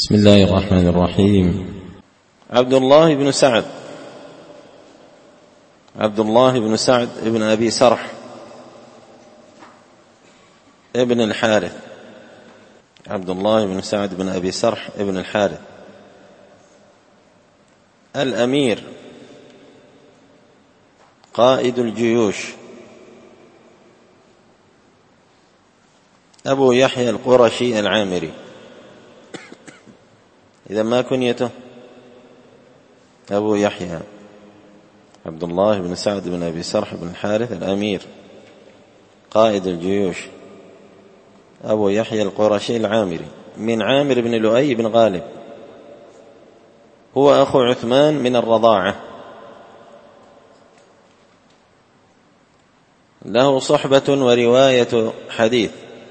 بسم الله الرحمن الرحيم. عبد الله بن سعد بن أبي سرح ابن الحارث. عبد الله بن سعد بن أبي سرح ابن الحارث الأمير قائد الجيوش، أبو يحيى القرشي العامري. إذا ما كنيته أبو يحيى عبد الله بن سعد بن أبي سرح بن الحارث الأمير قائد الجيوش، أبو يحيى القرشي العامري من عامر بن لؤي بن غالب، هو أخو عثمان من الرضاعة، له صحبة ورواية حديث،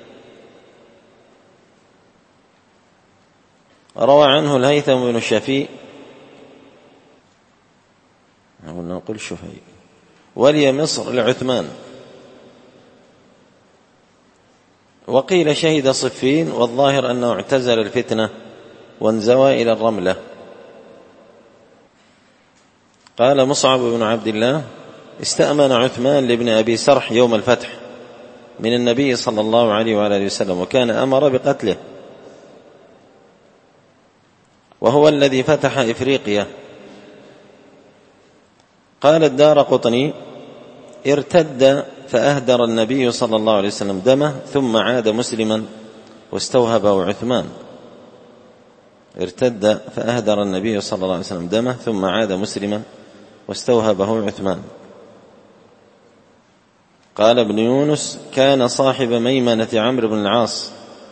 روى عنه الهيثم بن الشفيء أو نقول شفيء ولي مصر لعثمان، وقيل شهد صفين، والظاهر أنه اعتزل الفتنة وانزوى إلى الرملة. قال مصعب بن عبد الله: استأمن عثمان لابن أبي سرح يوم الفتح من النبي صلى الله عليه وآله وسلم، وكان أمر بقتله، وهو الذي فتح إفريقيا. قال الدارقطني: ارتد فأهدر النبي صلى الله عليه وسلم دمه ثم عاد مسلما واستوهبه عثمان. ارتد فأهدر النبي صلى الله عليه وسلم دمه ثم عاد مسلما واستوهبه عثمان. قال ابن يونس: كان صاحب ميمنة عمرو بن العاص،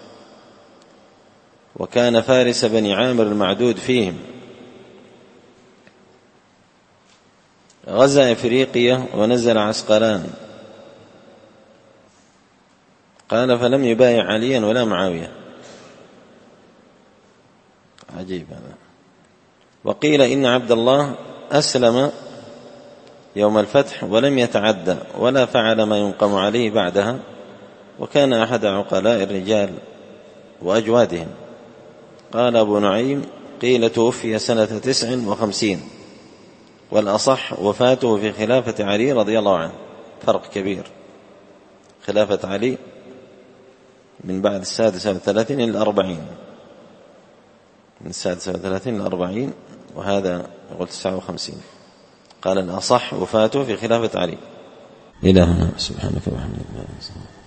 وكان فارس بني عامر المعدود فيهم، غزا إفريقيا ونزل عسقلان. قال: فلم يبايع عليا ولا معاوية. عجيب هذا. وقيل إن عبد الله أسلم يوم الفتح ولم يتعدى ولا فعل ما ينقم عليه بعدها، وكان أحد عقلاء الرجال وأجوادهم. قال أبو نعيم: قيل توفي سنة 59، والأصح وفاته في خلافة علي رضي الله عنه. فرق كبير، خلافة علي من بعد 36 إلى 40، من 36 إلى 40، وهذا يقول 59. قال الأصح وفاته في خلافة علي. إلهنا سبحانك وبحمدك.